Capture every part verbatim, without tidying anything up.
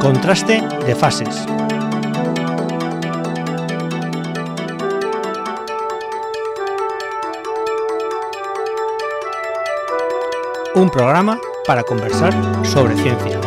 Contraste de fases. Un programa para conversar sobre ciencia.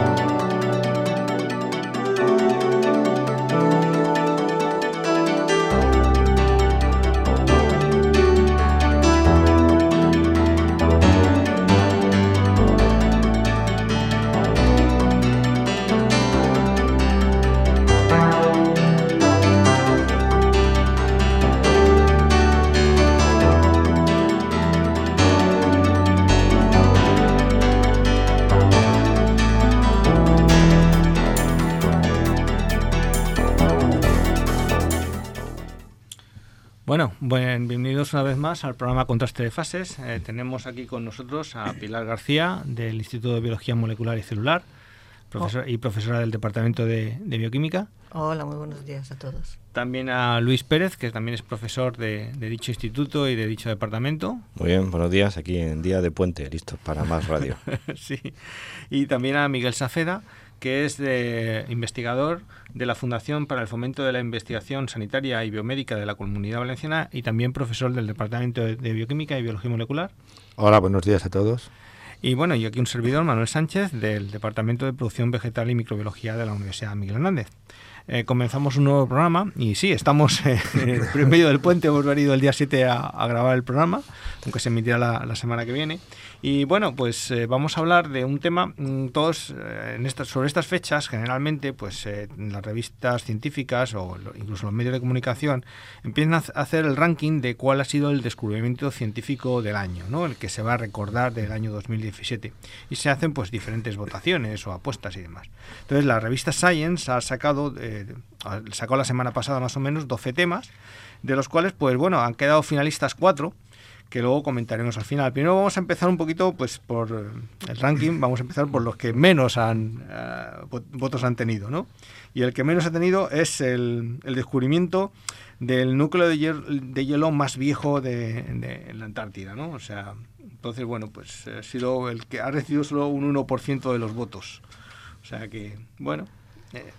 Bueno, buen, bienvenidos una vez más al programa Contraste de Fases. Eh, tenemos aquí con nosotros a Pilar García, del Instituto de Biología Molecular y Celular, profesor, oh. y profesora del Departamento de, de Bioquímica. Hola, muy buenos días a todos. También a Luis Pérez, que también es profesor de, de dicho instituto y de dicho departamento. Muy bien, buenos días, aquí en Día de Puente, listos para más radio. Sí, y también a Miguel Safeda, que es de investigador de la Fundación para el Fomento de la Investigación Sanitaria y Biomédica de la Comunidad Valenciana y también profesor del Departamento de Bioquímica y Biología Molecular. Hola, buenos días a todos. Y bueno, y aquí un servidor, Manuel Sánchez, del Departamento de Producción Vegetal y Microbiología de la Universidad Miguel Hernández. Eh, comenzamos un nuevo programa y sí, estamos eh, en medio del puente, hemos venido el día siete a, a grabar el programa, aunque se emitirá la, la semana que viene. Y bueno, pues eh, vamos a hablar de un tema, mmm, todos eh, en estas, sobre estas fechas, generalmente, pues eh, en las revistas científicas o lo, incluso los medios de comunicación empiezan a hacer el ranking de cuál ha sido el descubrimiento científico del año, ¿no? El que se va a recordar del año dos mil diecisiete. Y se hacen pues diferentes votaciones o apuestas y demás. Entonces la revista Science ha sacado, eh, sacó la semana pasada más o menos doce temas, de los cuales pues bueno, han quedado finalistas cuatro, que luego comentaremos al final. Primero vamos a empezar un poquito pues por el ranking, vamos a empezar por los que menos han, uh, votos han tenido, ¿no? Y el que menos ha tenido es el, el descubrimiento del núcleo de hielo, de hielo más viejo de, de la Antártida, ¿no? O sea, entonces, bueno, pues ha sido el que ha recibido solo un uno por ciento de los votos. O sea que, bueno, eh,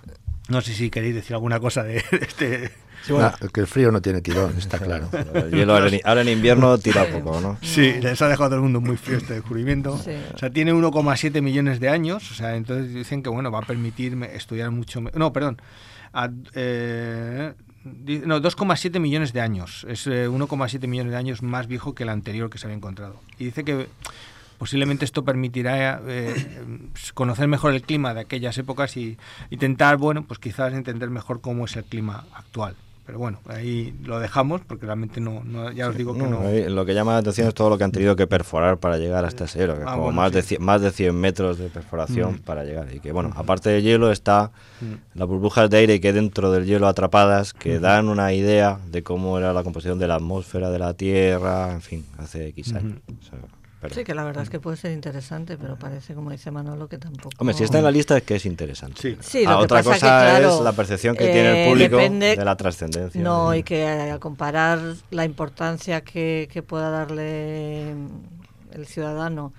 no sé si queréis decir alguna cosa de, de este... Sí, bueno. Ah, que el frío no tiene tirón, está claro. El hielo ahora en, ahora en invierno tira poco, ¿no? Sí, les ha dejado a todo el mundo muy frío este descubrimiento. Sí. O sea, tiene uno coma siete millones de años, o sea, entonces dicen que, bueno, va a permitirme estudiar mucho... Me- no, perdón, a, eh, no, dos coma siete millones de años. Es eh, uno coma siete millones de años más viejo que el anterior que se había encontrado. Y dice que posiblemente esto permitirá eh, conocer mejor el clima de aquellas épocas y intentar, bueno, pues quizás entender mejor cómo es el clima actual. Pero bueno, ahí lo dejamos porque realmente no, no ya os digo que no. no. Lo que llama la atención es todo lo que han tenido que perforar para llegar hasta ese hielo, que es ah, como bueno, más, sí. de cien, más de cien metros de perforación mm. para llegar. Y que bueno, mm. aparte del hielo está mm. las burbujas de aire que dentro del hielo atrapadas, que mm. dan una idea de cómo era la composición de la atmósfera de la Tierra, en fin, hace X años. Mm. O sea, pero, sí, que la verdad es que puede ser interesante, pero parece, como dice Manolo, que tampoco... Hombre, si está en la lista es que es interesante. Sí, sí lo ah, que otra pasa cosa que, claro, es la percepción que eh, tiene el público depende, de la trascendencia. No, ¿no? y que a comparar la importancia que, que pueda darle el ciudadano,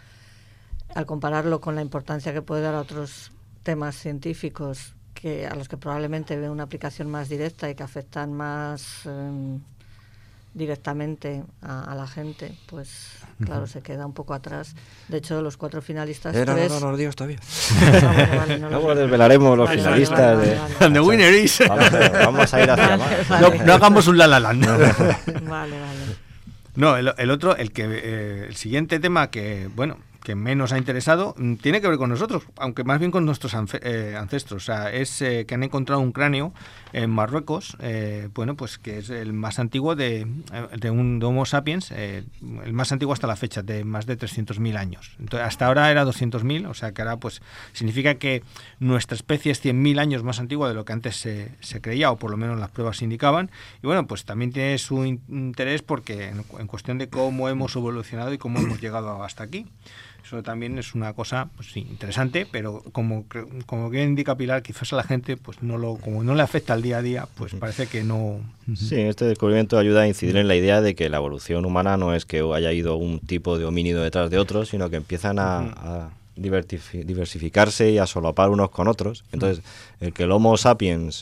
al compararlo con la importancia que puede dar a otros temas científicos que a los que probablemente ve una aplicación más directa y que afectan más... Eh, directamente a, a la gente, pues claro, uh-huh. se queda un poco atrás. De hecho, los cuatro finalistas... Eh, no, tres... no, no, no lo digo todavía. no, vale, vale, no Luego desvelaremos los vale, finalistas. vale, vale, de... vale, vale. The winner is... Vamos, vamos a ir hacia vale, más. vale. No, no hagamos un la la land. Vale, vale. No, el, el otro, el que eh, el siguiente tema que, bueno, que menos ha interesado, tiene que ver con nosotros, aunque más bien con nuestros anfe- eh, ancestros. O sea, es eh, que han encontrado un cráneo en Marruecos, eh, bueno, pues que es el más antiguo de, de un de Homo sapiens, eh, el más antiguo hasta la fecha, de más de trescientos mil años. Entonces, hasta ahora era doscientos mil, o sea que ahora pues significa que nuestra especie es cien mil años más antigua de lo que antes se, se creía, o por lo menos las pruebas indicaban. Y bueno, pues también tiene su in- interés porque en, en cuestión de cómo hemos evolucionado y cómo hemos llegado hasta aquí. Eso también es una cosa, pues sí, interesante, pero como como bien indica Pilar, quizás a la gente, pues no lo, como no le afecta al día a día, pues parece que no. Sí, este descubrimiento ayuda a incidir en la idea de que la evolución humana no es que haya ido un tipo de homínido detrás de otro, sino que empiezan a, a divertifi- diversificarse y a solapar unos con otros. Entonces, el que el Homo sapiens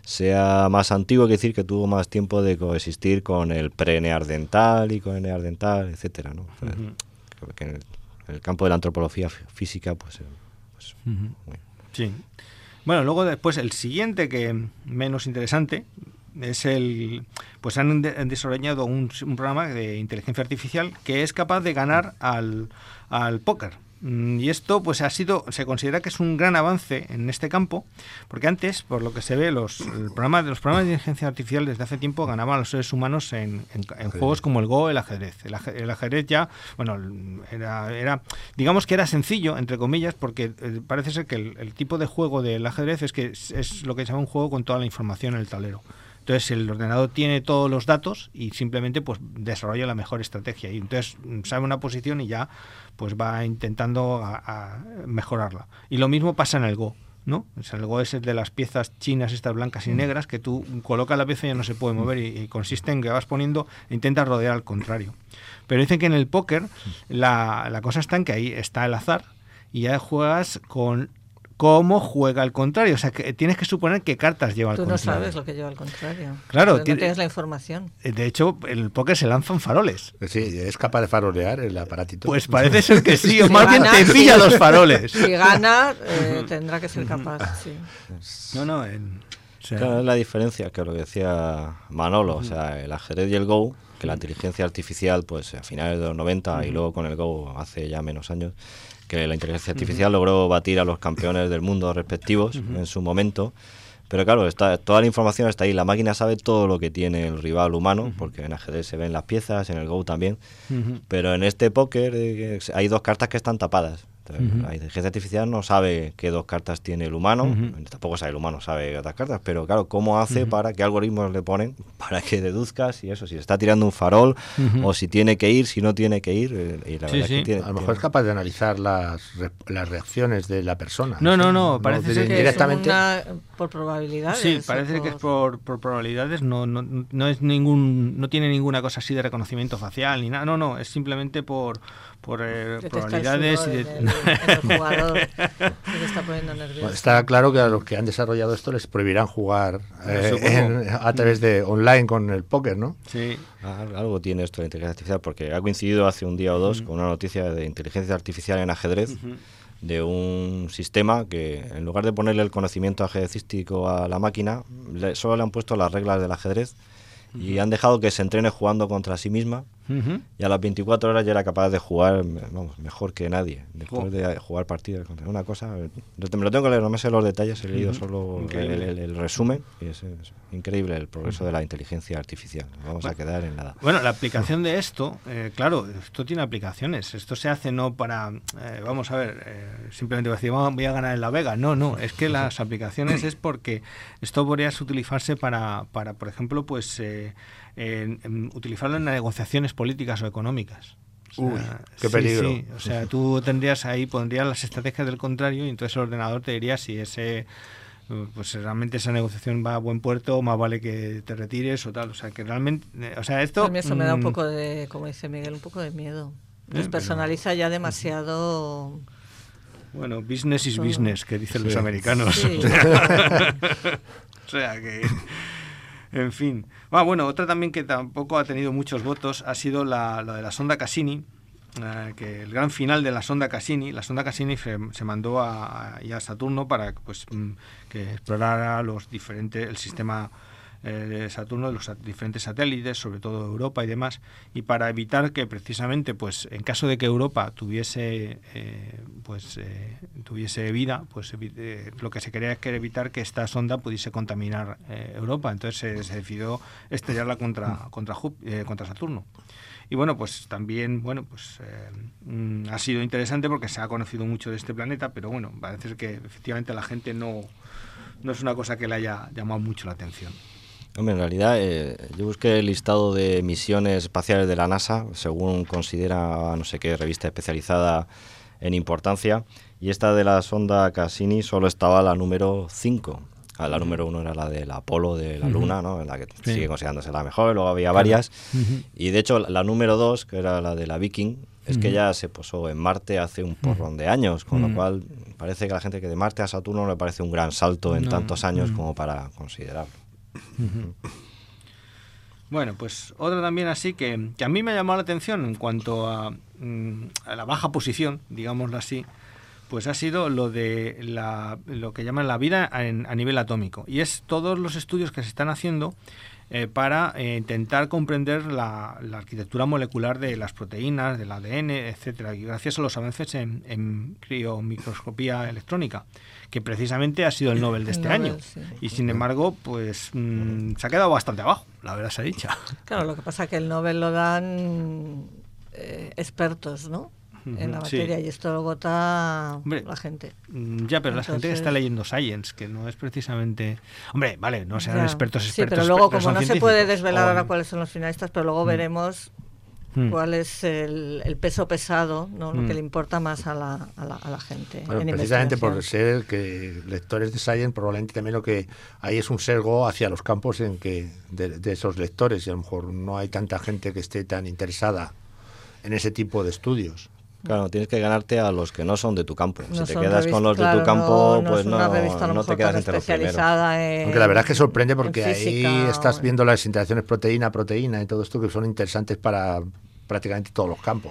sea más antiguo quiere decir que tuvo más tiempo de coexistir con el pre-neandertal y con el neandertal, etcétera, ¿no? O sea, uh-huh. que en, el, en el campo de la antropología física, pues... pues uh-huh. Sí. Bueno, luego después el siguiente, que menos interesante, es el... Pues han, de, han desarrollado un, un programa de inteligencia artificial que es capaz de ganar al, al póker. Y esto pues ha sido, se considera que es un gran avance en este campo, porque antes, por lo que se ve, los el programa, los programas de inteligencia artificial desde hace tiempo ganaban a los seres humanos en, en, en juegos como el Go, el ajedrez. El, el ajedrez ya, bueno, era, era, digamos que era sencillo, entre comillas, porque eh, parece ser que el, el tipo de juego del ajedrez es que es, es lo que se llama un juego con toda la información en el tablero. Entonces el ordenador tiene todos los datos y simplemente pues desarrolla la mejor estrategia y entonces sabe una posición y ya pues va intentando a, a mejorarla. Y lo mismo pasa en el Go, ¿no? O sea, el Go es el de las piezas chinas estas blancas y negras que tú colocas la pieza y ya no se puede mover y, y consiste en que vas poniendo e intentas rodear al contrario. Pero dicen que en el póker la, la cosa está en que ahí está el azar y ya juegas con cómo juega al contrario, o sea, que tienes que suponer qué cartas lleva al contrario. Tú no sabes lo que lleva al contrario. Claro, no tienes la información. De hecho, en el póker se lanzan faroles. Sí, ¿es capaz de farolear el aparatito? Pues parece ser que sí, o si más gana, bien te pilla los faroles. Si gana, eh, tendrá que ser capaz, sí. No, no, en, o sea, claro, es la diferencia, que lo que decía Manolo, o sea, el ajedrez y el Go, que la inteligencia artificial, pues a finales de los noventa uh-huh. y luego con el Go hace ya menos años, que la inteligencia artificial uh-huh. logró batir a los campeones del mundo respectivos uh-huh. en su momento, pero claro, está, toda la información está ahí, la máquina sabe todo lo que tiene el rival humano, uh-huh. porque en ajedrez se ven las piezas, en el Go también, uh-huh. pero en este póker eh, hay dos cartas que están tapadas. Entonces, uh-huh. la inteligencia artificial no sabe qué dos cartas tiene el humano, uh-huh. tampoco sabe el humano, sabe otras cartas, pero claro, ¿cómo hace uh-huh. para qué algoritmos le ponen para que deduzca si eso, si está tirando un farol uh-huh. o si tiene que ir, si no tiene que ir? Y la sí, verdad sí. es que tiene, a lo mejor tiene... es capaz de analizar las, re, las reacciones de la persona. No, no, no, parece no, ser que directamente... es una, por probabilidades. Sí, parece por... que es por, por probabilidades, no, no, no es ningún, no tiene ninguna cosa así de reconocimiento facial ni nada, no, no, es simplemente por por eh, probabilidades y de... en el, en el jugador se está poniendo nervioso. Bueno, está claro que a los que han desarrollado esto les prohibirán jugar eh, en, a través de online con el póker, ¿no? Sí. Algo tiene esto de inteligencia artificial, porque ha coincidido hace un día o dos uh-huh. con una noticia de inteligencia artificial en ajedrez, uh-huh. de un sistema que en lugar de ponerle el conocimiento ajedrecístico a la máquina, le, solo le han puesto las reglas del ajedrez uh-huh. y han dejado que se entrene jugando contra sí misma uh-huh. y a las veinticuatro horas ya era capaz de jugar, vamos, mejor que nadie después oh. de jugar partidas contra una cosa. Me lo tengo que leer, no me sé los detalles, he leído uh-huh. solo el, el, el resumen y es, es increíble el progreso uh-huh. de la inteligencia artificial. Vamos bueno, a quedar en nada. Bueno, la aplicación de esto, eh, claro, esto tiene aplicaciones. Esto se hace no para, eh, vamos a ver, eh, simplemente decir, voy a ganar en la Vega. No, no, es que las aplicaciones es porque esto podría utilizarse para, para por ejemplo, pues eh, en, en utilizarlo en negociaciones políticas o económicas. O sea, Uy, qué peligro. Sí, sí. O sea, tú tendrías ahí, pondrías las estrategias del contrario y entonces el ordenador te diría si ese, pues realmente esa negociación va a buen puerto, más vale que te retires o tal. O sea, que realmente, o sea, esto... A mí eso mmm, me da un poco de, como dice Miguel, un poco de miedo. Despersonaliza eh, pero... ya demasiado... Bueno, business is business, que dicen sí. los americanos. Sí. O sea que... En fin. Ah, bueno, otra también que tampoco ha tenido muchos votos ha sido la, la de la sonda Cassini, eh, que el gran final de la sonda Cassini, la sonda Cassini se, se mandó a, a, a Saturno para pues, que explorara los diferentes, el sistema eh, de Saturno, de los diferentes satélites, sobre todo Europa y demás, y para evitar que precisamente, pues en caso de que Europa tuviese eh, pues eh, tuviese vida, pues eh, lo que se quería es que evitar que esta sonda pudiese contaminar eh, Europa. Entonces eh, se decidió estrellarla contra contra, eh, contra Saturno. Y bueno, pues también bueno pues eh, mm, ha sido interesante porque se ha conocido mucho de este planeta, pero bueno, parece que efectivamente a la gente no no es una cosa que le haya llamado mucho la atención. Hombre, en realidad eh, yo busqué el listado de misiones espaciales de la NASA, según considera no sé qué revista especializada en importancia, y esta de la sonda Cassini solo estaba la número cinco. Ah, la número uno era la del Apolo de la uh-huh. Luna, ¿no? La que sí. sigue considerándose la mejor, luego había varias, uh-huh. y de hecho la, la número dos, que era la de la Viking, es que ya se posó en Marte hace un porrón de años, con Mm. lo cual parece que a la gente que de Marte a Saturno le parece un gran salto en No. tantos años Mm. como para considerarlo. Bueno, pues otra también así que, que a mí me ha llamado la atención en cuanto a, mm, a la baja posición, digámoslo así, pues ha sido lo de la, lo que llaman la vida en, a nivel atómico. Y es todos los estudios que se están haciendo eh, para eh, intentar comprender la, la arquitectura molecular de las proteínas, del A D N, etcétera. Y gracias a los avances en, en criomicroscopía electrónica, que precisamente ha sido el Nobel de este El Nobel, año. sí. Y sin embargo, pues mmm, se ha quedado bastante abajo, la verdad se ha dicho. Claro, lo que pasa es que el Nobel lo dan eh, expertos, ¿no? En la materia, sí. y esto lo vota Hombre, la gente. Ya, pero Entonces, la gente que está leyendo Science, que no es precisamente... Hombre, vale, no serán ya. expertos, expertos. Sí, pero luego, pero como son no se puede científicos. desvelar O- ahora cuáles son los finalistas, pero luego Mm. veremos Mm. cuál es el, el peso pesado, ¿no? Lo Mm. que le importa más a la, a la, a la gente. Bueno, en precisamente por investigación. ser que lectores de Science, probablemente también lo que hay es un sesgo hacia los campos en que de, de esos lectores, y a lo mejor no hay tanta gente que esté tan interesada en ese tipo de estudios. Claro, tienes que ganarte a los que no son de tu campo. No si te son quedas revis- con los de claro, tu campo, no, no pues es no, una revista a lo no mejor te quedas tan entre los primeros. especializada en, Aunque la verdad es que sorprende porque en física ahí o estás en- viendo las interacciones proteína-proteína y todo esto que son interesantes para prácticamente todos los campos.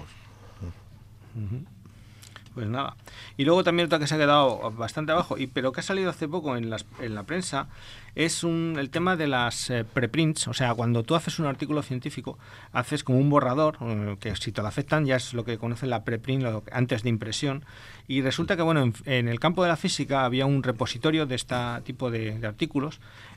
Pues nada. Y luego también otra que se ha quedado bastante abajo, y pero que ha salido hace poco en, las, en la prensa, es un, el tema de las eh, preprints. O sea, cuando tú haces un artículo científico, haces como un borrador, eh, que si te lo aceptan ya es lo que conocen la preprint, lo, antes de impresión. Y resulta que, bueno, en, en el campo de la física había un repositorio de este tipo de, de artículos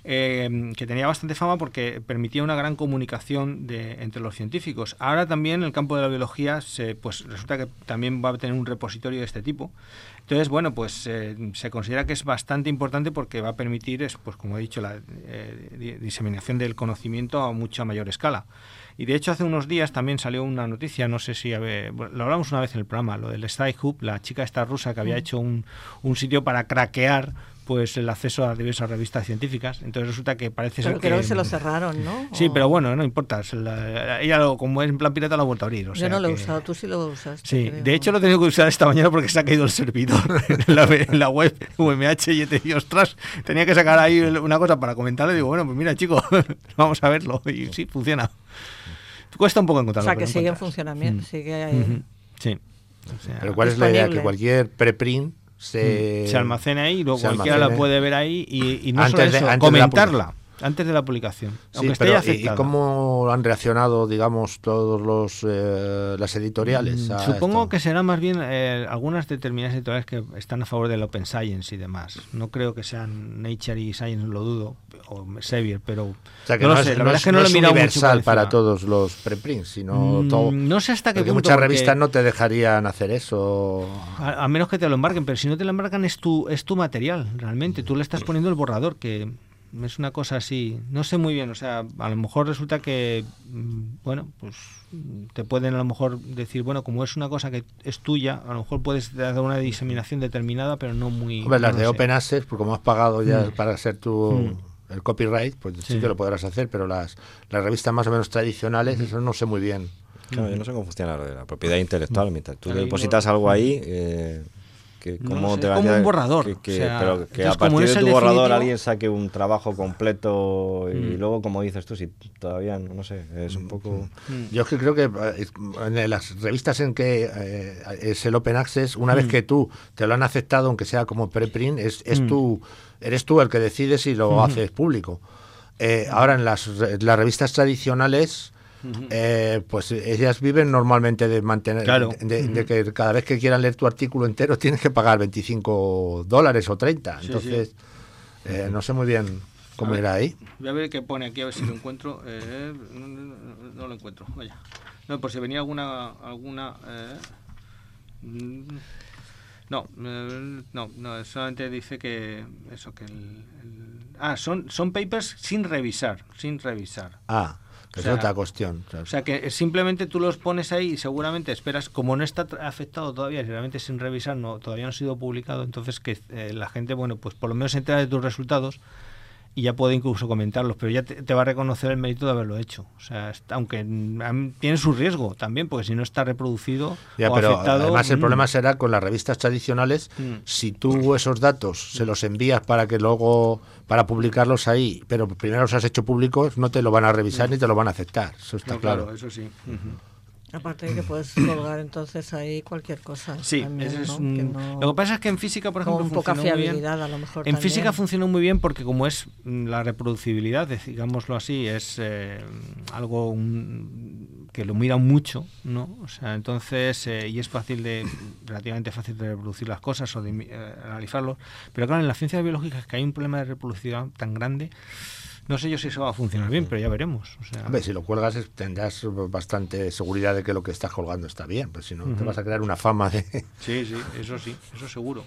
eh, que tenía bastante fama porque permitía una gran comunicación de, entre los científicos. Ahora también en el campo de la biología se, pues resulta que también va a tener un repositorio de este tipo. Entonces, bueno, pues eh, se considera que es bastante importante porque va a permitir, es, pues como he dicho, la eh, diseminación del conocimiento a mucha mayor escala. Y de hecho hace unos días también salió una noticia, no sé si a ver, lo hablamos una vez en el programa, lo del Sci-Hub, la chica esta rusa que había hecho un, un sitio para craquear pues el acceso a diversas revistas científicas. Entonces resulta que parece Pero ser creo que... que se lo cerraron, ¿no? Sí, O- pero bueno, no importa. se la- ella, lo, como es en plan pirata, lo ha vuelto a abrir. O Yo sea no lo he que- usado, tú sí lo usaste. Sí, creo. de hecho lo he tenido que usar esta mañana porque se ha caído el servidor en la, en la web U M H y he tenido, ostras, tenía que sacar ahí una cosa para comentarle. Digo, bueno, pues mira, chico, vamos a verlo. Y sí, funciona. Cuesta un poco O encontrarlo. sea, pero que lo sigue en encuentras. funcionamiento, Mm. sigue ahí. Ujú. Sí. O sea, Pero ¿cuál es la idea? disponible. Que cualquier preprint se, se almacena ahí y luego se cualquiera la almacene. puede ver ahí y, y no Antes solo de- eso, antes de la comentarla antes de la publicación. Sí, Aunque esté pero ya ¿y- ¿y aceptada. cómo han reaccionado, digamos, todos los eh, las editoriales? Mm, a Supongo esto? que serán más bien eh, algunas determinadas editoriales que están a favor del Open Science y demás. No creo que sean Nature y Science, lo dudo, o Sevier, pero O sea, que no no, lo es, sé, la no verdad es- es que no no lo he es mirado mucho universal por para encima. todos los preprints, sino Mm, todo. no sé hasta qué Porque punto, muchas porque revistas no te dejarían hacer eso. a, a menos que te lo embarquen, pero si no te lo embarcan es tu, es tu material, realmente. Tú le estás poniendo el borrador, que es una cosa así, no sé muy bien, o sea, a lo mejor resulta que, mm, bueno, pues te pueden a lo mejor decir, bueno, como es una cosa que es tuya, a lo mejor puedes dar una diseminación determinada, pero no muy... Hombre, las no de sé. Open Access, pues como has pagado ya Mm. para ser tu Mm. el copyright, pues sí. Sí. que lo podrás hacer, pero las, las revistas más o menos tradicionales, eso no sé muy bien. Claro, yo no sé cómo funciona lo de la propiedad intelectual. Mientras tú Ahí depositas no- algo ahí, eh, que, No ¿cómo lo sé, te es va a como un quedar? borrador, Que, que- o sea, pero que entonces, a como partir es de el tu borrador definitivo- alguien saque un trabajo completo y Mm. luego, como dices tú, si todavía, no, no sé, es un poco... Mm. Yo es que creo que eh, en las revistas en que eh, es el Open Access, una Mm. vez que tú te lo han aceptado, aunque sea como preprint, es, es Mm. tú, eres tú el que decides si lo Ujú. haces público. Eh, ahora en las, re- las revistas tradicionales, Ujú. eh, pues ellas viven normalmente de mantener, Claro. de, de Ujú. que cada vez que quieran leer tu artículo entero tienes que pagar veinticinco dólares o treinta. Sí, Entonces, eh, no sé muy bien cómo A ver. era ahí. Voy a ver qué pone aquí, a ver si lo encuentro. Eh, no, no- no- no lo encuentro, vaya. No, por si venía alguna... alguna eh, mm, no, eh, no, no, solamente dice que... Eso, que el... el- ah, son, son papers sin revisar, sin revisar. Ah, que O sea, es otra cuestión. O sea que simplemente tú los pones ahí y seguramente esperas, como no está tra- afectado todavía, y realmente sin revisar, no, todavía no ha sido publicado, entonces que eh, la gente, bueno, pues por lo menos se entera de tus resultados y ya puede incluso comentarlos, pero ya te, te va a reconocer el mérito de haberlo hecho. O sea, está, aunque um, tiene su riesgo también, porque si no está reproducido ya, o pero afectado... Además el mmm. problema será con las revistas tradicionales, mm. si tú esos datos se los envías para que luego, para publicarlos ahí, pero primero los has hecho públicos, no te lo van a revisar mm. ni te lo van a aceptar. Eso está no, claro. claro. Eso sí. Uh-huh. Aparte de que puedes colgar entonces ahí cualquier cosa. Sí, también, ese es ¿no? un... no... Lo que pasa es que en física, por ejemplo, con poca funcionó muy fiabilidad bien. a lo mejor. En también. física funcionó muy bien porque como es la reproducibilidad, digámoslo así, es eh, algo un, que lo miran mucho, ¿no? O sea, entonces eh, y es fácil de relativamente fácil de reproducir las cosas o de eh, analizarlo. Pero claro, en las ciencias biológicas es que hay un problema de reproducibilidad tan grande. No sé yo si eso va a funcionar bien, pero ya veremos. O sea, Hombre, si lo cuelgas tendrás bastante seguridad de que lo que estás colgando está bien, pues si no uh-huh. te vas a crear una fama de... Sí, sí, eso sí, eso seguro.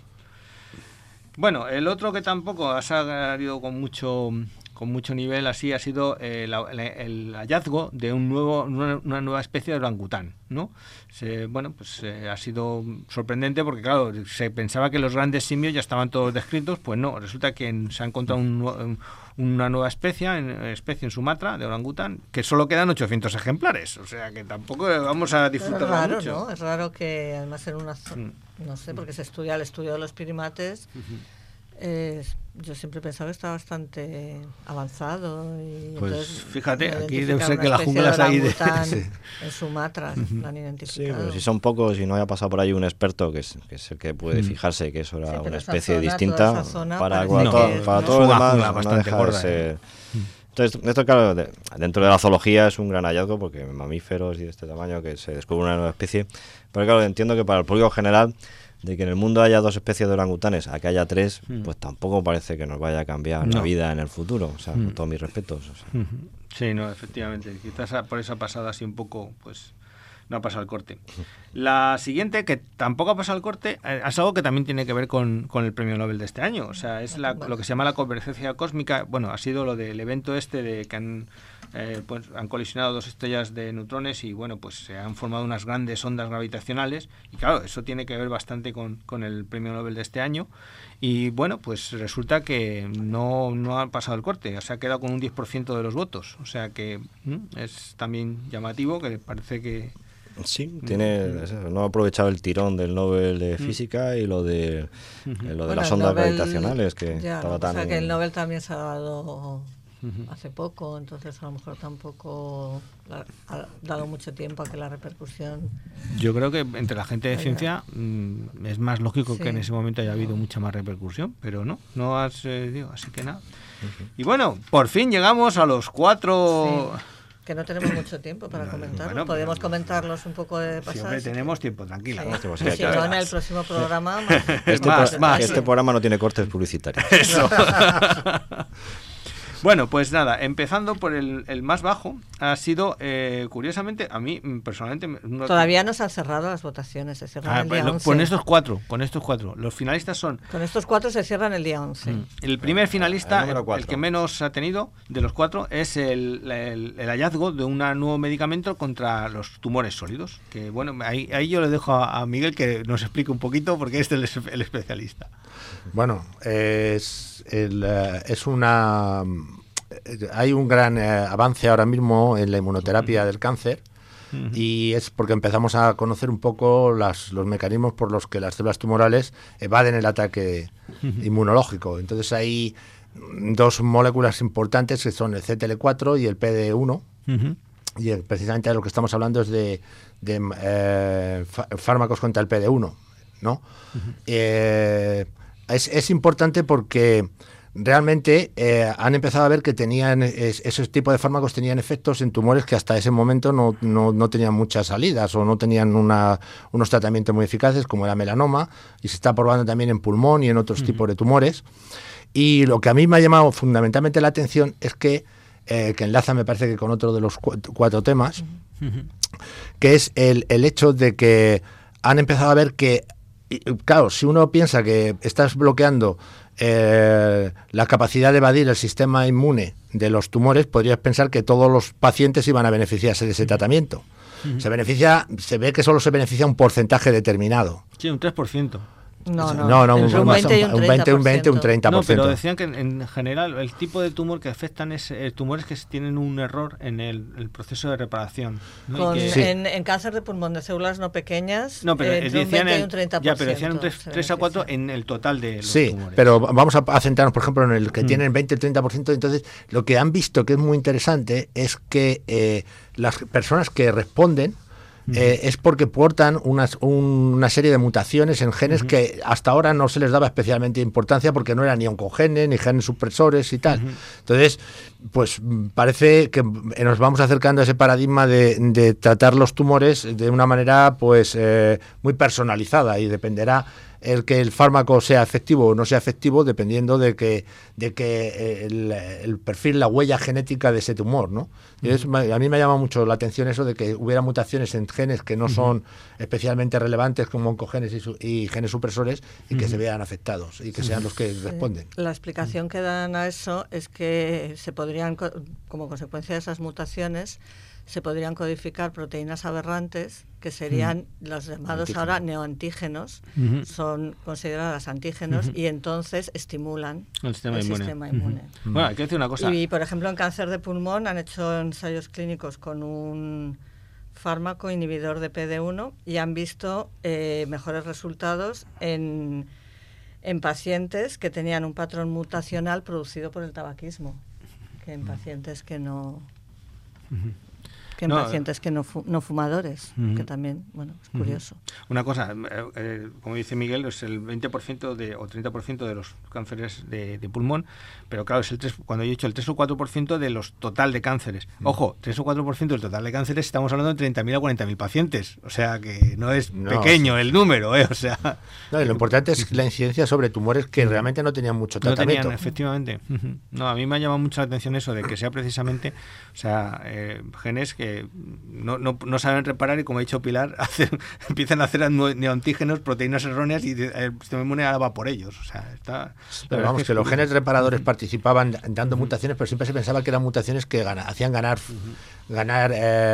Bueno, el otro que tampoco ha salido con mucho con mucho nivel así ha sido eh, la, la, el hallazgo de un nuevo una, una nueva especie de orangután, ¿no? Se, bueno, pues eh, ha sido sorprendente porque claro, se pensaba que los grandes simios ya estaban todos descritos, pues no, resulta que en, se ha encontrado un, un, una nueva especie en, especie en Sumatra de orangután, que solo quedan ochocientos ejemplares, o sea que tampoco vamos a disfrutar es raro, mucho. ¿no? Es raro que además en una zona, no sé, porque se estudia el estudio de los primates. Uh-huh. Eh, yo siempre pensaba que está bastante avanzado y pues entonces, fíjate, aquí debe ser que las junglas ahí de, sí. en Sumatra uh-huh. lo han identificado. Sí, pero si son pocos y no haya pasado por ahí un experto que es, que es el que puede fijarse que eso era sí, una especie zona, distinta para, no, todo, para no, todo lo demás no bastante deja de ser. Entonces, esto claro, de, dentro de la zoología es un gran hallazgo porque mamíferos y de este tamaño que se descubre una nueva especie, pero claro, entiendo que para el público general de que en el mundo haya dos especies de orangutanes a que haya tres, mm. pues tampoco parece que nos vaya a cambiar no. la vida en el futuro, o sea, mm. con todos mis respetos. O sea. Mm-hmm. Sí, no, efectivamente, quizás por esa pasada así un poco, pues no ha pasado el corte. La siguiente, que tampoco ha pasado el corte, eh, es algo que también tiene que ver con, con el premio Nobel de este año, o sea, es la, lo que se llama la convergencia cósmica, bueno, ha sido lo del evento este de que han... Eh, pues han colisionado dos estrellas de neutrones y bueno, pues se han formado unas grandes ondas gravitacionales y claro, eso tiene que ver bastante con, con el premio Nobel de este año y bueno, pues resulta que no, no ha pasado el corte, o sea, ha quedado con un diez por ciento de los votos, o sea que ¿m? es también llamativo, que parece que sí, tiene no ha aprovechado el tirón del Nobel de Física y lo de, uh-huh. lo de bueno, las ondas Nobel, gravitacionales que ya, estaba tan... O sea, que el Nobel también se ha dado... Uh-huh. hace poco, entonces a lo mejor tampoco la, ha dado mucho tiempo a que la repercusión... Yo creo que entre la gente de ciencia mmm, es más lógico sí. que en ese momento haya habido mucha más repercusión, pero no, no has, eh, digo, así que nada. Uh-huh. Y bueno, por fin llegamos a los cuatro... Sí. Que no tenemos mucho tiempo para no, comentarlos. Bueno, podemos pero... comentarlos un poco de pasada. Sí, hombre, tenemos tiempo, tranquila. Sí. Sí, sí, si no, en el próximo programa... Más, este, más, pro- más. este programa no tiene cortes publicitarios. Eso. Bueno, pues nada, empezando por el, el más bajo, ha sido, eh, curiosamente, a mí personalmente... No Todavía no se han cerrado las votaciones, se cierran ah, el día lo, once. Con estos cuatro, con estos cuatro. Los finalistas son... Con estos cuatro se cierran el día once. Mm. El primer finalista, el, el, el que menos ha tenido de los cuatro, es el, el, el hallazgo de un nuevo medicamento contra los tumores sólidos. Que bueno, ahí, ahí yo le dejo a, a Miguel que nos explique un poquito porque este es el, el especialista. Bueno, es, el, es una... Hay un gran eh, avance ahora mismo en la inmunoterapia del cáncer uh-huh. y es porque empezamos a conocer un poco las, los mecanismos por los que las células tumorales evaden el ataque uh-huh. inmunológico. Entonces hay dos moléculas importantes que son el C T L cuatro y el P D uno uh-huh. y el, precisamente de lo que estamos hablando es de, de eh, fármacos contra el P D uno, ¿no? Uh-huh. Eh, es, es importante porque realmente eh, han empezado a ver que tenían es, esos tipos de fármacos tenían efectos en tumores que hasta ese momento no, no, no tenían muchas salidas o no tenían una, unos tratamientos muy eficaces como era melanoma, y se está probando también en pulmón y en otros uh-huh. tipos de tumores. Y lo que a mí me ha llamado fundamentalmente la atención es que, eh, que enlaza me parece que con otro de los cuatro, cuatro temas, uh-huh. que es el, el hecho de que han empezado a ver que, claro, si uno piensa que estás bloqueando Eh, la capacidad de evadir el sistema inmune de los tumores, podrías pensar que todos los pacientes iban a beneficiarse de ese tratamiento. Uh-huh. Se beneficia, se ve que solo se beneficia un porcentaje determinado. Sí, un tres por ciento. No, no, no, no un, un veinte y un un veinte, un veinte, un treinta por ciento. No, pero decían que en, en general el tipo de tumor que afectan es eh, tumores que tienen un error en el, el proceso de reparación, ¿no? Con, que, sí. en, en cáncer de pulmón de células no pequeñas, no, pero entre un veinte y un treinta por ciento. Ya, pero decían un tres a cuatro en el total de los sí, tumores. Pero vamos a, a centrarnos, por ejemplo, en el que mm. tienen veinte, treinta por ciento. Entonces, lo que han visto que es muy interesante es que eh, las personas que responden Eh, es porque portan unas, un, una serie de mutaciones en genes uh-huh. que hasta ahora no se les daba especialmente importancia porque no eran ni oncogenes ni genes supresores y tal. Uh-huh. Entonces, pues parece que nos vamos acercando a ese paradigma de, de tratar los tumores de una manera pues eh, muy personalizada, y dependerá el que el fármaco sea efectivo o no sea efectivo dependiendo de que de que el, el perfil, la huella genética de ese tumor, ¿no? Y es, a mí me llama mucho la atención eso de que hubiera mutaciones en genes que no son especialmente relevantes como oncogenes y, su, y genes supresores y que uh-huh. se vean afectados y que sean los que responden. La explicación que dan a eso es que se podrían, como consecuencia de esas mutaciones, se podrían codificar proteínas aberrantes que serían mm. los llamados antígenos. Ahora neoantígenos, uh-huh. son consideradas antígenos uh-huh. y entonces estimulan el sistema el inmune. Sistema inmune. Uh-huh. Bueno, hay que decir una cosa. Y, por ejemplo, en cáncer de pulmón han hecho ensayos clínicos con un fármaco inhibidor de P D uno y han visto eh, mejores resultados en, en pacientes que tenían un patrón mutacional producido por el tabaquismo que en pacientes que no... Uh-huh. que en no, pacientes que no, fu- no fumadores, uh-huh. que también, bueno, es curioso. Uh-huh. Una cosa, eh, eh, como dice Miguel, es el veinte por ciento de, o treinta por ciento de los cánceres de, de pulmón, pero claro, es el tres, cuando he dicho el tres o cuatro por ciento de los total de cánceres. Uh-huh. Ojo, tres o cuatro por ciento del total de cánceres, estamos hablando de treinta mil a cuarenta mil pacientes, o sea que no es no, pequeño sí. el número, ¿eh? O sea... No, y lo importante es la incidencia sobre tumores que realmente no tenían mucho tratamiento. No tenían, efectivamente. Uh-huh. No, a mí me ha llamado mucho la atención eso de que sea precisamente, o sea, eh, genes que... No, no, no saben reparar y, como ha dicho Pilar, hacer, empiezan a hacer neoantígenos, proteínas erróneas y el sistema inmune ahora va por ellos. O sea, está, pero vamos, que, que los curioso. genes reparadores uh-huh. participaban dando uh-huh. mutaciones, pero siempre se pensaba que eran mutaciones que gana, hacían ganar, uh-huh. ganar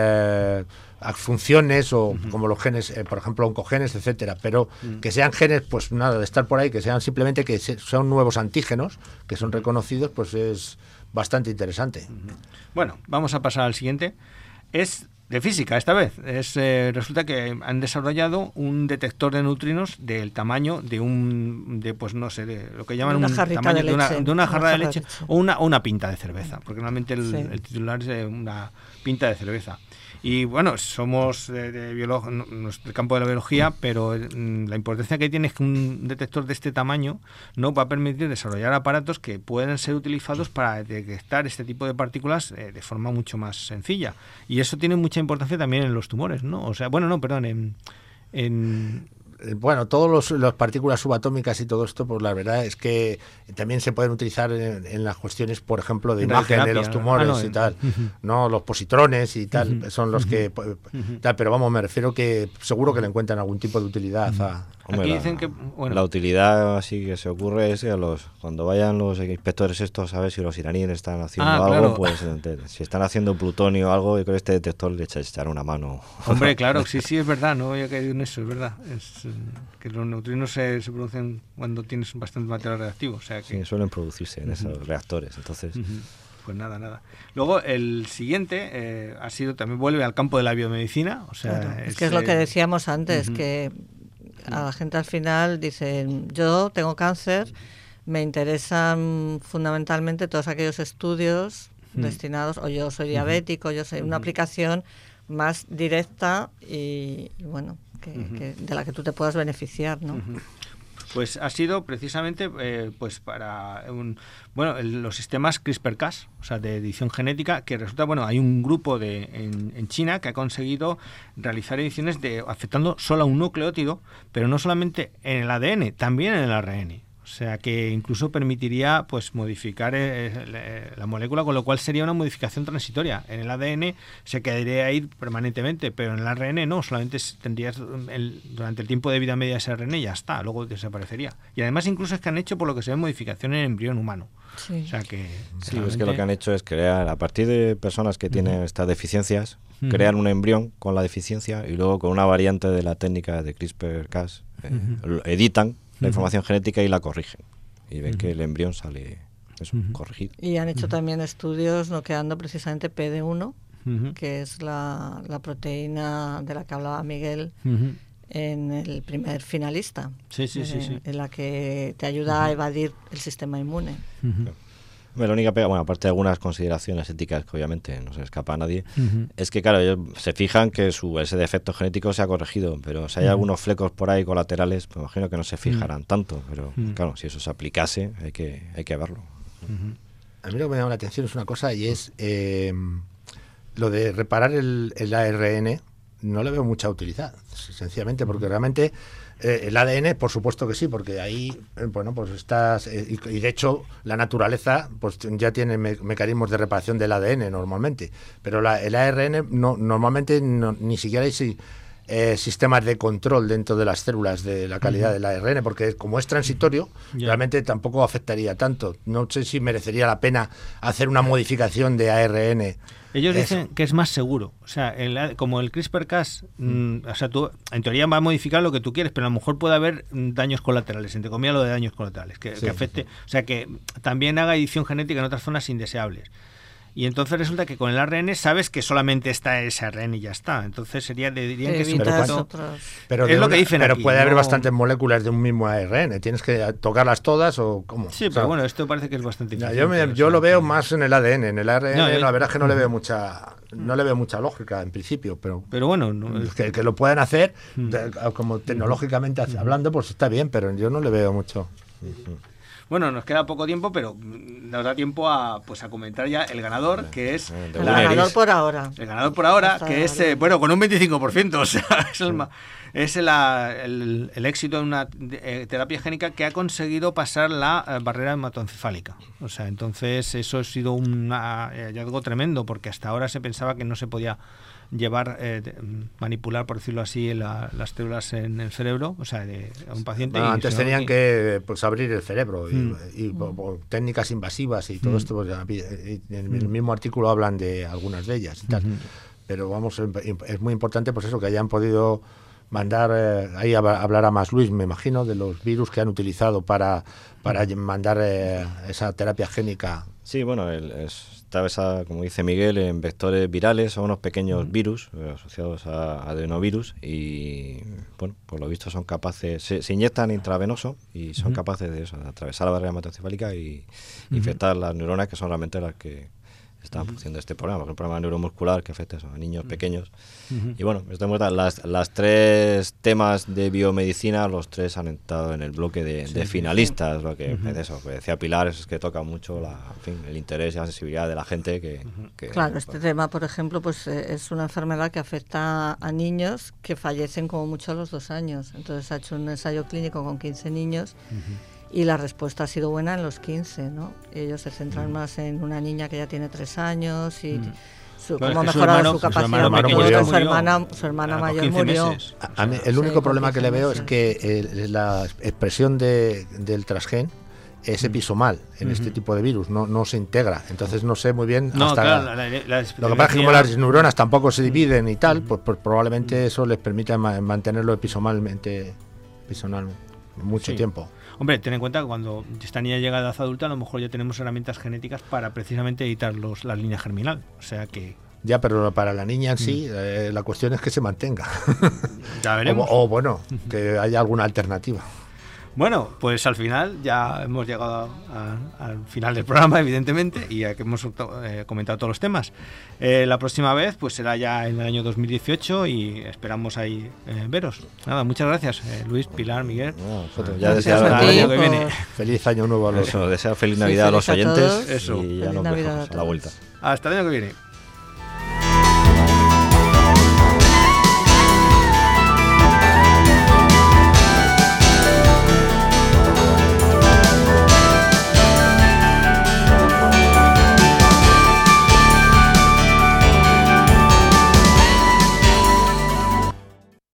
eh, funciones o uh-huh. como los genes, eh, por ejemplo, oncogenes, etcétera. Pero uh-huh. que sean genes, pues nada, de estar por ahí, que sean simplemente que se, son nuevos antígenos, que son reconocidos, pues es bastante interesante. Uh-huh. Bueno, vamos a pasar al siguiente. Es de física esta vez. Es eh, resulta que han desarrollado un detector de neutrinos del tamaño de un, de pues no sé, de lo que llaman una un tamaño de, de, una, de una jarra una de leche, leche. o una, o una pinta de cerveza, porque normalmente el, sí. el titular es de una pinta de cerveza. Y bueno, somos de, de biolo- no, no, del campo de la biología, pero mm, la importancia que tiene es que un detector de este tamaño no va a permitir desarrollar aparatos que pueden ser utilizados para detectar este tipo de partículas eh, de forma mucho más sencilla. Y eso tiene mucha importancia también en los tumores, ¿no? O sea, bueno, no, perdón, en... en Bueno, todas las partículas subatómicas y todo esto, pues la verdad es que también se pueden utilizar en, en las cuestiones, por ejemplo, de imagen de los tumores ah, no, y tal, uh-huh. no los positrones y tal, uh-huh. son los uh-huh. que uh-huh. tal, pero vamos, me refiero que seguro que le encuentran algún tipo de utilidad. Uh-huh. a, Hombre, Aquí dicen la, que bueno. la utilidad así que se ocurre es que a los cuando vayan los inspectores estos a ver si los iraníes están haciendo ah, algo, claro. pues si están haciendo plutonio o algo, yo creo que este detector le echa echar una mano. Hombre, claro, sí, sí, es verdad, no había caído en eso, es verdad. Es, que los neutrinos se, se producen cuando tienes bastante material reactivo. O sea que... Sí, suelen producirse en uh-huh. esos reactores, entonces... Uh-huh. Pues nada, nada. Luego el siguiente eh, ha sido, también vuelve al campo de la biomedicina. O sea, claro, es, es que es lo que decíamos antes, uh-huh. que a la gente al final dice, yo tengo cáncer, me interesan fundamentalmente todos aquellos estudios uh-huh. destinados, o yo soy diabético, uh-huh. yo soy una uh-huh. aplicación más directa y, y bueno, que, uh-huh. que de la que tú te puedas beneficiar, ¿no? Uh-huh. Pues ha sido precisamente eh, pues para un, bueno, el, los sistemas CRISPR-Cas, o sea, de edición genética, que resulta, bueno, hay un grupo de en, en China que ha conseguido realizar ediciones de afectando solo a un nucleótido, pero no solamente en el A D N, también en el R N A. O sea, que incluso permitiría pues modificar eh, la molécula, con lo cual sería una modificación transitoria. En el A D N se quedaría ahí permanentemente, pero en el R N A no, solamente tendrías el, durante el tiempo de vida media de ese R N A y ya está, luego desaparecería. Y además incluso es que han hecho, por lo que se ve, modificación en embrión humano. Sí. O sea que... Sí, realmente... es que lo que han hecho es crear, a partir de personas que tienen uh-huh. estas deficiencias, uh-huh. crean un embrión con la deficiencia y luego con una variante de la técnica de CRISPR-Cas eh, uh-huh. lo editan la información genética y la corrigen. Y ven Uh-huh. que el embrión sale eso, Uh-huh. corregido. Y han hecho uh-huh. también estudios noqueando precisamente P D uno, uh-huh. que es la, la proteína de la que hablaba Miguel uh-huh. en el primer finalista. Sí, sí, sí, eh, sí. En la que te ayuda uh-huh. a evadir el sistema inmune. Uh-huh. La única pega, bueno, aparte de algunas consideraciones éticas que obviamente no se le escapa a nadie, uh-huh. es que claro, ellos se fijan que su ese defecto genético se ha corregido, pero si hay uh-huh. algunos flecos por ahí colaterales, pues imagino que no se fijarán uh-huh. tanto, pero uh-huh. claro, si eso se aplicase hay que hay que verlo. Uh-huh. A mí lo que me llama la atención es una cosa y es eh, lo de reparar el, el A R N. No le veo mucha utilidad, sencillamente porque realmente eh, el A D N, por supuesto que sí, porque ahí, eh, bueno, pues estás, eh, y, y de hecho la naturaleza pues ya tiene me- mecanismos de reparación del A D N normalmente, pero la, el A R N no, normalmente no, ni siquiera hay si, eh, sistemas de control dentro de las células de la calidad uh-huh. del A R N, porque como es transitorio, yeah. realmente tampoco afectaría tanto. No sé si merecería la pena hacer una modificación de A R N. Ellos dicen Eso. que es más seguro. O sea, el, como el CRISPR-Cas, mm, o sea, tú en teoría va a modificar lo que tú quieres, pero a lo mejor puede haber daños colaterales, entre comillas lo de daños colaterales, que, sí, que afecte, sí. o sea, que también haga edición genética en otras zonas indeseables. Y entonces resulta que con el A R N sabes que solamente está ese A R N y ya está. Entonces sería de, dirían que es un poquito... Pero es lo que dicen Pero aquí, puede ¿no? haber bastantes moléculas de un mismo A R N. ¿Tienes que tocarlas todas o cómo? Sí, pero o sea, bueno, esto parece que es bastante difícil. Yo, me, yo lo veo más en el A D N. En el A R N no, yo, la verdad es que no le veo mucha... No le veo mucha lógica en principio, pero... Pero bueno... No, es... que, que lo puedan hacer, de, como tecnológicamente hablando, pues está bien, pero yo no le veo mucho... Bueno, nos queda poco tiempo, pero nos da tiempo a pues a comentar ya el ganador, que es... El la, ganador por ahora. El ganador por ahora, Hasta que es, eh, bueno, con un veinticinco por ciento, o sea, es, el, es el, el, el éxito en una eh, terapia génica que ha conseguido pasar la eh, barrera hematoencefálica. O sea, entonces eso ha sido un hallazgo tremendo, porque hasta ahora se pensaba que no se podía llevar, eh, de, manipular, por decirlo así, la, las células en el cerebro, o sea, de, a un paciente. Bueno, y antes tenían que pues abrir el cerebro y, mm. y, y por, por técnicas invasivas y todo mm. esto, pues, en el mismo artículo hablan de algunas de ellas y tal. Mm. Pero vamos, es muy importante pues eso, que hayan podido mandar, eh, ahí a, a hablar a más Luis, me imagino, de los virus que han utilizado para, para mandar eh, esa terapia génica. Sí, bueno, el, es, está esa, como dice Miguel, en vectores virales, son unos pequeños virus eh, asociados a adenovirus y, bueno, por lo visto son capaces, se, se inyectan intravenoso y son uh-huh. capaces de eso, de atravesar la barrera hematoencefálica y uh-huh. infectar las neuronas, que son realmente las que están produciendo este problema, porque el problema neuromuscular que afecta eso, a niños uh-huh. pequeños. Uh-huh. Y bueno, las, las tres temas de biomedicina, los tres han entrado en el bloque de, sí, de finalistas, sí. lo que uh-huh. eso, que decía Pilar, es que toca mucho la, en fin, el interés y la sensibilidad de la gente. que, uh-huh. que Claro, pues, este tema, por ejemplo, pues eh, es una enfermedad que afecta a niños que fallecen como mucho a los dos años. Entonces ha hecho un ensayo clínico con quince niños uh-huh. y la respuesta ha sido buena en los quince, ¿no? Ellos se centran mm. más en una niña que ya tiene tres años y mm. su, cómo ha mejorado su, hermano, su capacidad su motora. Su hermana, su hermana mayor murió. A, a mí, el único sí, problema que le veo meses. es que eh, la expresión de, del transgen es episomal en uh-huh. este tipo de virus, no, no se integra. Entonces no sé muy bien no, hasta claro, la, la, la, la, lo que pasa es que como las neuronas tampoco se dividen y tal, pues, pues probablemente eso les permita ma- mantenerlo episomalmente, episomalmente mucho sí. tiempo. Hombre, ten en cuenta que cuando esta niña llega a edad adulta, a lo mejor ya tenemos herramientas genéticas para precisamente editar los, la línea germinal. O sea que... Ya, pero para la niña en sí, mm. eh, la cuestión es que se mantenga. Ya veremos. O, o bueno, que haya alguna alternativa. Bueno, pues al final ya hemos llegado a, a, al final del programa, evidentemente, y ya que hemos eh, comentado todos los temas. Eh, la próxima vez pues será ya en el año dos mil dieciocho y esperamos ahí eh, veros. Nada, muchas gracias, eh, Luis, Pilar, Miguel. No, nosotros ya deseamos el año que viene. Feliz año nuevo a los Eso, deseo feliz Navidad sí, a los oyentes Eso. Y ya nos vemos a la vuelta. Hasta el año que viene.